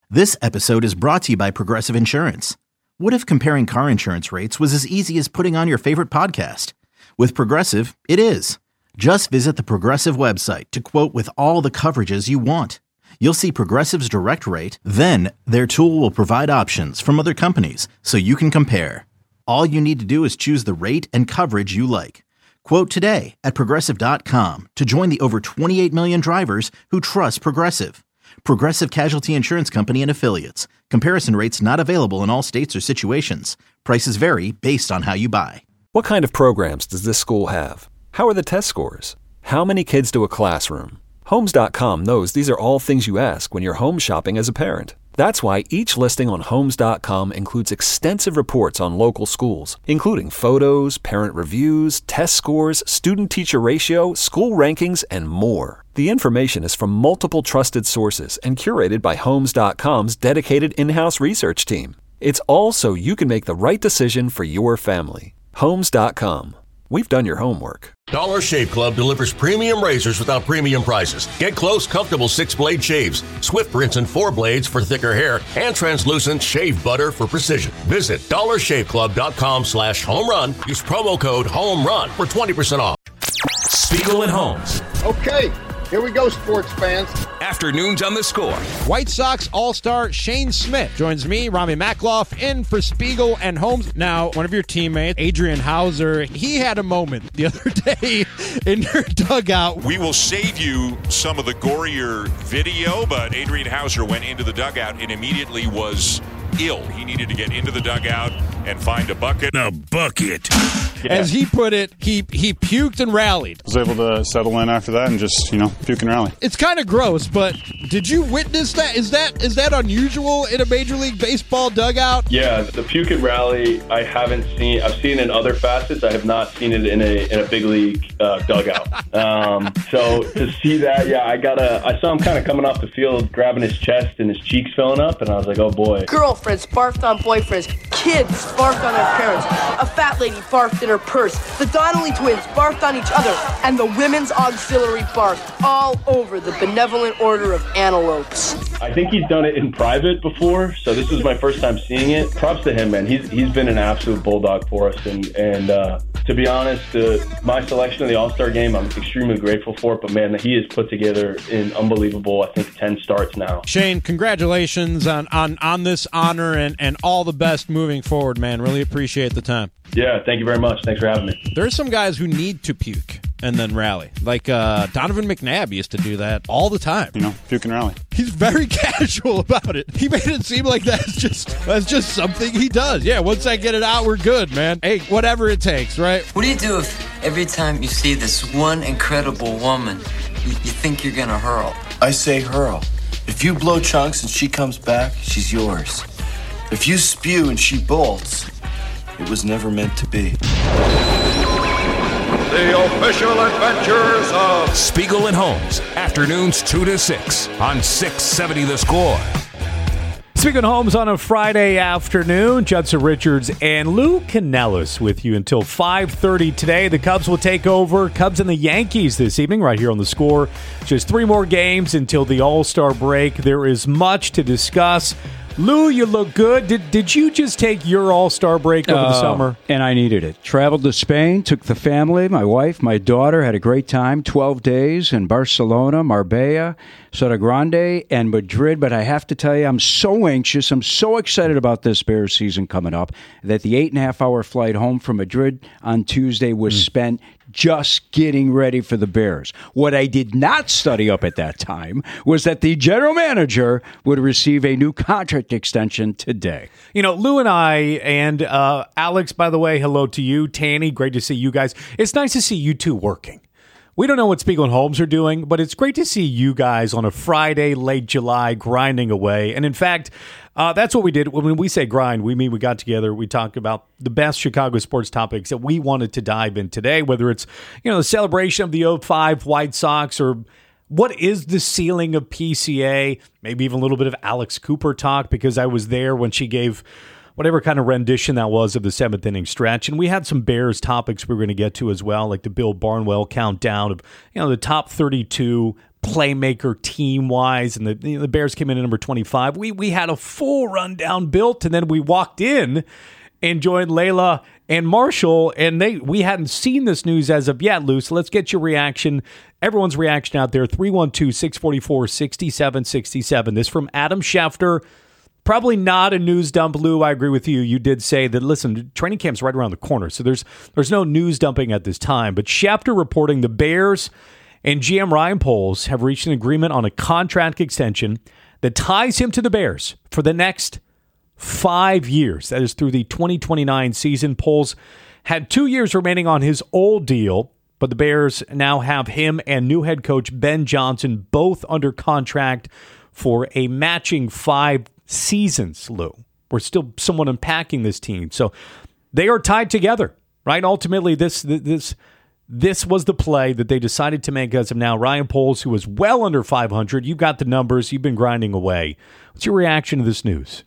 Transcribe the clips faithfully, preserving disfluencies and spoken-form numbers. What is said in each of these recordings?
This episode is brought to you by Progressive Insurance. What if comparing car insurance rates was as easy as putting on your favorite podcast? With Progressive, it is. Just visit the Progressive website to quote with all the coverages you want. You'll see Progressive's direct rate, then their tool will provide options from other companies so you can compare. All you need to do is choose the rate and coverage you like. Quote today at Progressive dot com to join the over twenty-eight million drivers who trust Progressive. Progressive Casualty Insurance Company and Affiliates. Comparison rates not available in all states or situations. Prices vary based on how you buy. What kind of programs does this school have? How are the test scores? How many kids do a classroom? Homes dot com knows these are all things you ask when you're home shopping as a parent. That's why each listing on Homes dot com includes extensive reports on local schools, including photos, parent reviews, test scores, student-teacher ratio, school rankings, and more. The information is from multiple trusted sources and curated by Homes dot com's dedicated in-house research team. It's all so you can make the right decision for your family. Homes dot com. We've done your homework. Dollar Shave Club delivers premium razors without premium prices. Get close, comfortable six-blade shaves, swift rinse and four blades for thicker hair, and translucent shave butter for precision. Visit dollar shave club dot com slash home run. Use promo code HOMERUN for twenty percent off. Spiegel and Holmes. Okay, here we go, sports fans. Afternoons on the Score. White Sox All-Star Shane Smith joins me, Rami Makloff, in for Spiegel and Holmes. Now, one of your teammates, Adrian Hauser, he had a moment the other day in your dugout. We will save you some of the gorier video, but Adrian Hauser went into the dugout and immediately was ill. He needed to get into the dugout and find a bucket. A bucket. Yeah. As he put it, he he puked and rallied. I was able to settle in after that and just, you know, puke and rally. It's kind of gross, but did you witness that? Is that is that unusual in a Major League Baseball dugout? Yeah, the puke and rally I haven't seen. I've seen it in other facets. I have not seen it in a in a big league uh, dugout. um, so to see that, yeah, I gotta. I saw him kind of coming off the field, grabbing his chest and his cheeks filling up, and I was like, oh boy. Girlfriends barfed on boyfriends. Kids barfed on their parents. A fat lady barfed in her purse. The Donnelly twins barfed on each other. And the women's auxiliary barfed all over the benevolent order of antelopes. I think he's done it in private before, so this is my first time seeing it. Props to him, man. He's he's been an absolute bulldog for us. And, and uh, to be honest, uh, my selection of the All-Star game, I'm extremely grateful for it. But, man, he has put together an unbelievable, I think, ten starts now. Shane, congratulations on, on, on this honor and, and all the best moving forward, man. Really appreciate the time. Yeah, thank you very much. Thanks for having me. There's some guys who need to puke and then rally. Like uh, Donovan McNabb used to do that all the time. You know, puke and rally. He's very casual about it. He made it seem like that's just that's just something he does. Yeah, once I get it out, we're good, man. Hey, whatever it takes, right? What do you do if every time you see this one incredible woman, you, you think you're going to hurl? I say hurl. If you blow chunks and she comes back, she's yours. If you spew and she bolts, it was never meant to be. The official adventures of Spiegel and Holmes. Afternoons two to six on six seventy The Score. Spiegel and Holmes on a Friday afternoon. Judson Richards and Lou Canellis with you until five thirty today. The Cubs will take over Cubs and the Yankees this evening right here on The Score. Just three more games until the All-Star break. There is much to discuss. Lou, you look good. Did did you just take your All-Star break over uh, the summer? And I needed it. Traveled to Spain, took the family, my wife, my daughter, had a great time. twelve days in Barcelona, Marbella, Soto Grande, and Madrid. But I have to tell you, I'm so anxious. I'm so excited about this Bears season coming up that the eight and a half hour flight home from Madrid on Tuesday was mm. spent just getting ready for the Bears. What I did not study up at that time was that the general manager would receive a new contract extension today. You know, Lou and I and uh, Alex, by the way, hello to you. Tanny, great to see you guys. It's nice to see you two working. We don't know what Spiegel and Holmes are doing, but it's great to see you guys on a Friday, late July, grinding away. And in fact, uh, that's what we did. When we say grind, we mean we got together, we talked about the best Chicago sports topics that we wanted to dive in today, whether it's, you know, the celebration of the oh five White Sox or what is the ceiling of P C A, maybe even a little bit of Alex Cooper talk, because I was there when she gave whatever kind of rendition that was of the seventh inning stretch. And we had some Bears topics we were going to get to as well, like the Bill Barnwell countdown of, you know, the top thirty-two playmaker team-wise, and the, you know, the Bears came in at number twenty-five. We we had a full rundown built, and then we walked in and joined Layla and Marshall, and they we hadn't seen this news as of yet, Lou, so let's get your reaction, everyone's reaction out there, three one two, six four four, six seven six seven. This from Adam Schefter. Probably not a news dump, Lou. I agree with you. You did say that, listen, training camp's right around the corner, so there's there's no news dumping at this time. But Schefter reporting the Bears and G M Ryan Poles have reached an agreement on a contract extension that ties him to the Bears for the next five years. That is through the twenty twenty-nine season. Poles had two years remaining on his old deal, but the Bears now have him and new head coach Ben Johnson both under contract for a matching five seasons, Lou. We're still somewhat unpacking this team. So they are tied together, right? Ultimately, this this this was the play that they decided to make as of now. Ryan Poles, who is well under five hundred, you've got the numbers, you've been grinding away. What's your reaction to this news?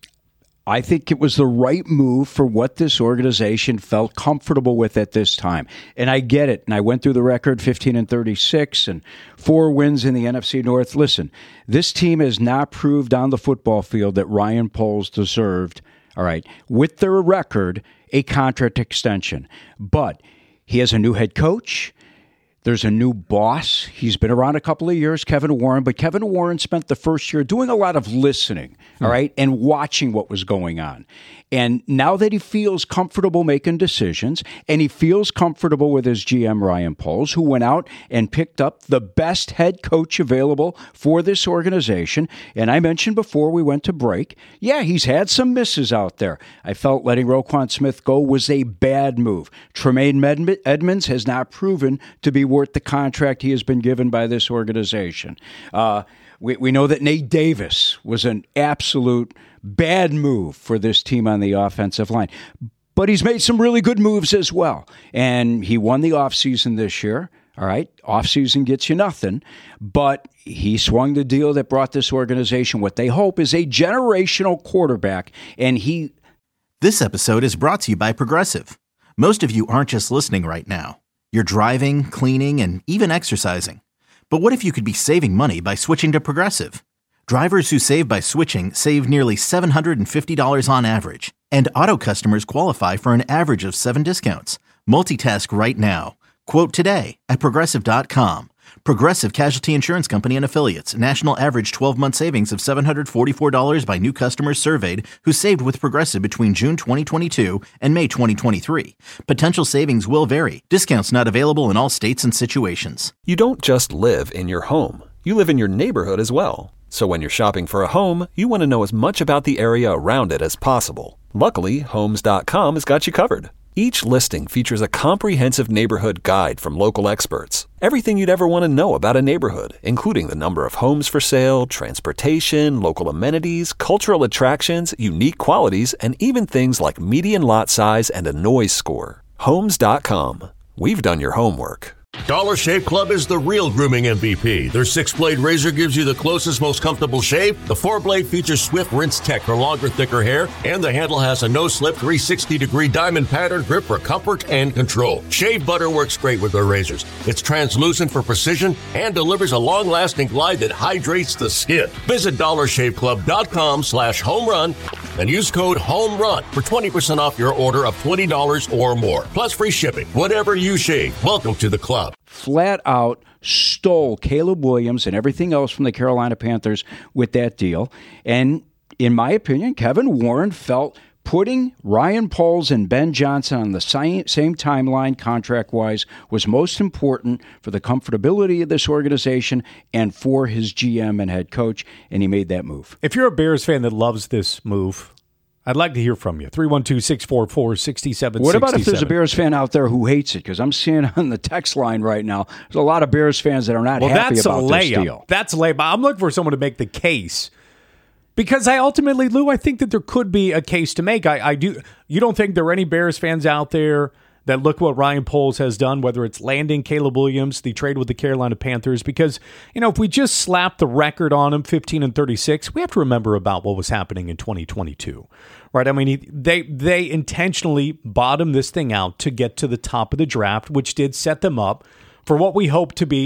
I think it was the right move for what this organization felt comfortable with at this time. And I get it. And I went through the record, fifteen and thirty-six and four wins in the N F C North. Listen, this team has not proved on the football field that Ryan Poles deserved, all right, with their record, a contract extension. But he has a new head coach. There's a new boss. He's been around a couple of years, Kevin Warren, but Kevin Warren spent the first year doing a lot of listening, all right, and watching what was going on. And now that he feels comfortable making decisions, and he feels comfortable with his G M, Ryan Poles, who went out and picked up the best head coach available for this organization. And I mentioned before we went to break, yeah, he's had some misses out there. I felt letting Roquan Smith go was a bad move. Tremaine Edmonds has not proven to be worth the contract he has been given by this organization. Uh, we, we know that Nate Davis was an absolute bad move for this team on the offensive line. But he's made some really good moves as well. And he won the offseason this year. All right, offseason gets you nothing. But he swung the deal that brought this organization what they hope is a generational quarterback. And he... This episode is brought to you by Progressive. Most of you aren't just listening right now. You're driving, cleaning, and even exercising. But what if you could be saving money by switching to Progressive? Drivers who save by switching save nearly seven hundred fifty dollars on average. And auto customers qualify for an average of seven discounts. Multitask right now. Quote today at Progressive dot com. Progressive Casualty Insurance Company and Affiliates. National average twelve-month savings of seven hundred forty-four dollars by new customers surveyed who saved with Progressive between June twenty twenty-two and May twenty twenty-three. Potential savings will vary. Discounts not available in all states and situations. You don't just live in your home. You live in your neighborhood as well. So when you're shopping for a home, you want to know as much about the area around it as possible. Luckily, Homes dot com has got you covered. Each listing features a comprehensive neighborhood guide from local experts. Everything you'd ever want to know about a neighborhood, including the number of homes for sale, transportation, local amenities, cultural attractions, unique qualities, and even things like median lot size and a noise score. Homes dot com. We've done your homework. Dollar Shave Club is the real grooming M V P. Their six-blade razor gives you the closest, most comfortable shave. The four-blade features Swift Rinse Tech for longer, thicker hair. And the handle has a no-slip three hundred sixty degree diamond pattern grip for comfort and control. Shave butter works great with their razors. It's translucent for precision and delivers a long-lasting glide that hydrates the skin. Visit dollar shave club dot com slash home run and use code HOMERUN for twenty percent off your order of twenty dollars or more. Plus free shipping. Whatever you shave, welcome to the club. Flat out stole Caleb Williams and everything else from the Carolina Panthers with that deal. And in my opinion, Kevin Warren felt putting Ryan Poles and Ben Johnson on the same, same timeline contract-wise was most important for the comfortability of this organization and for his G M and head coach, and he made that move. If you're a Bears fan that loves this move, I'd like to hear from you. three one two, six four four, six seven six seven. What about if there's a Bears fan out there who hates it? Because I'm seeing on the text line right now, there's a lot of Bears fans that are not well, happy that's about a this layup. deal. That's a layup. I'm looking for someone to make the case. Because I ultimately, Lou, I think that there could be a case to make. I, I do. You don't think there are any Bears fans out there that look what Ryan Poles has done, whether it's landing Caleb Williams, the trade with the Carolina Panthers? Because, you know, if we just slap the record on him, fifteen and thirty-six, we have to remember about what was happening in twenty twenty-two. Right? I mean, he, they they intentionally bottomed this thing out to get to the top of the draft, which did set them up for what we hope to be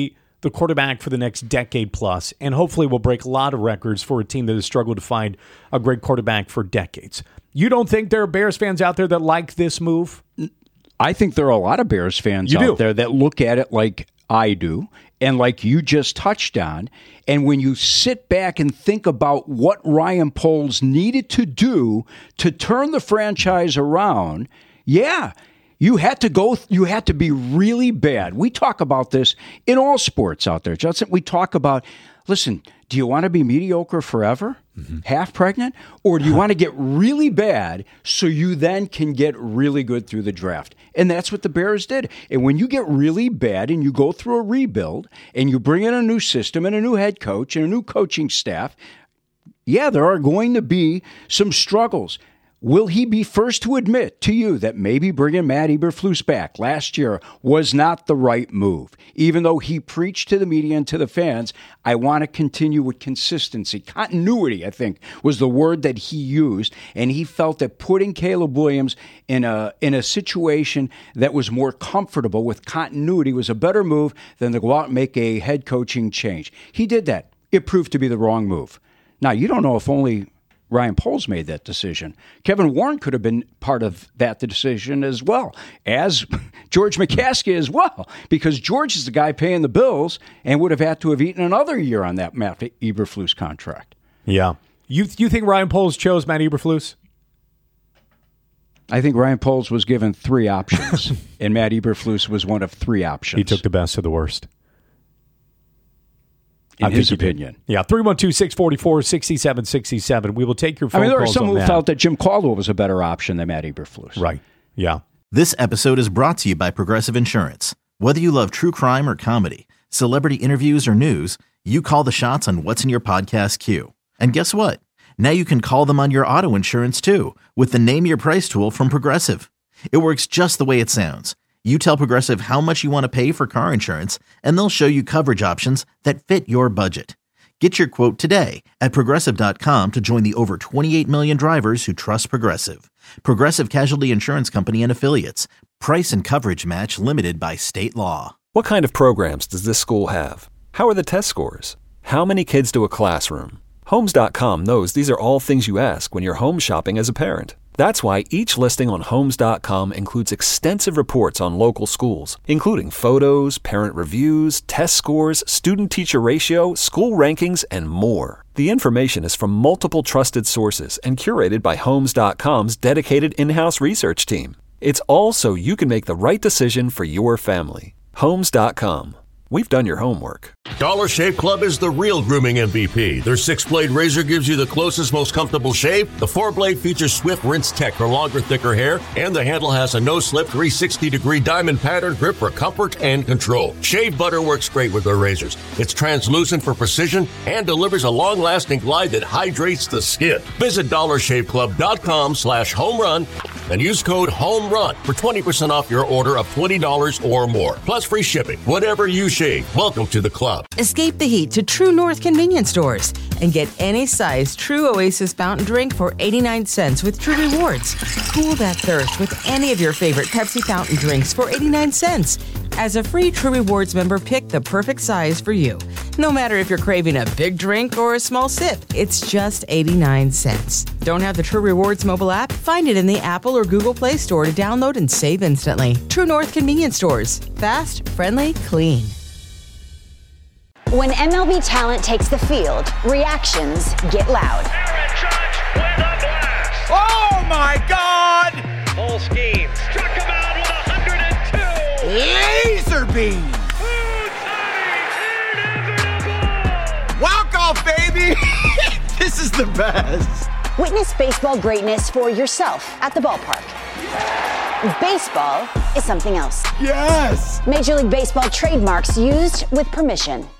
the quarterback for the next decade plus, and hopefully will break a lot of records for a team that has struggled to find a great quarterback for decades. You don't think there are Bears fans out there that like this move? I think there are a lot of Bears fans You out do. there that look at it like I do, and like you just touched on. And when you sit back and think about what Ryan Poles needed to do to turn the franchise around, yeah, you had to go, you had to be really bad. We talk about this in all sports out there, Justin. We talk about, listen, do you want to be mediocre forever, mm-hmm. half pregnant, or do you want to get really bad so you then can get really good through the draft? And that's what the Bears did. And when you get really bad and you go through a rebuild and you bring in a new system and a new head coach and a new coaching staff, yeah, there are going to be some struggles. Will he be first to admit to you that maybe bringing Matt Eberflus back last year was not the right move? Even though he preached to the media and to the fans, I want to continue with consistency. Continuity, I think, was the word that he used, and he felt that putting Caleb Williams in a in a situation that was more comfortable with continuity was a better move than to go out and make a head coaching change. He did that. It proved to be the wrong move. Now, you don't know if only Ryan Poles made that decision. Kevin Warren could have been part of that decision as well, as George McCaskey as well, because George is the guy paying the bills and would have had to have eaten another year on that Matt Eberflus contract. Yeah. You you think Ryan Poles chose Matt Eberflus? I think Ryan Poles was given three options, and Matt Eberflus was one of three options. He took the best of the worst. In his opinion. Yeah, three one two, six four four, six seven six seven. We will take your phone I mean, there are calls some on who that. felt that Jim Caldwell was a better option than Matt Eberflus. Right, yeah. This episode is brought to you by Progressive Insurance. Whether you love true crime or comedy, celebrity interviews or news, you call the shots on what's in your podcast queue. And guess what? Now you can call them on your auto insurance too with the Name Your Price tool from Progressive. It works just the way it sounds. You tell Progressive how much you want to pay for car insurance, and they'll show you coverage options that fit your budget. Get your quote today at Progressive dot com to join the over twenty-eight million drivers who trust Progressive. Progressive Casualty Insurance Company and Affiliates. Price and coverage match limited by state law. What kind of programs does this school have? How are the test scores? How many kids do a classroom? Homes dot com knows these are all things you ask when you're home shopping as a parent. That's why each listing on Homes dot com includes extensive reports on local schools, including photos, parent reviews, test scores, student-teacher ratio, school rankings, and more. The information is from multiple trusted sources and curated by Homes dot com's dedicated in-house research team. It's all so you can make the right decision for your family. Homes dot com. We've done your homework. Dollar Shave Club is the real grooming M V P. Their six-blade razor gives you the closest, most comfortable shave. The four-blade features Swift Rinse Tech for longer, thicker hair. And the handle has a no-slip three hundred sixty degree diamond pattern grip for comfort and control. Shave butter works great with their razors. It's translucent for precision and delivers a long-lasting glide that hydrates the skin. Visit dollar shave club dot com slash home run and use code HOMERUN for twenty percent off your order of twenty dollars or more. Plus free shipping. Whatever you shave, welcome to the club. Escape the heat to True North convenience stores and get any size True Oasis fountain drink for eighty-nine cents with True Rewards. Cool that thirst with any of your favorite Pepsi fountain drinks for eighty-nine cents. As a free True Rewards member, pick the perfect size for you. No matter if you're craving a big drink or a small sip, it's just eighty-nine cents. Don't have the True Rewards mobile app? Find it in the Apple or Google Play Store to download and save instantly. True North convenience stores. Fast, friendly, clean. When M L B talent takes the field, reactions get loud. Aaron Judge with a blast. Oh my God! Full scheme. Struck him out with one hundred two. Laser beam. Walk off, baby. This is the best. Witness baseball greatness for yourself at the ballpark. Baseball is something else. Yes! Major League Baseball trademarks used with permission.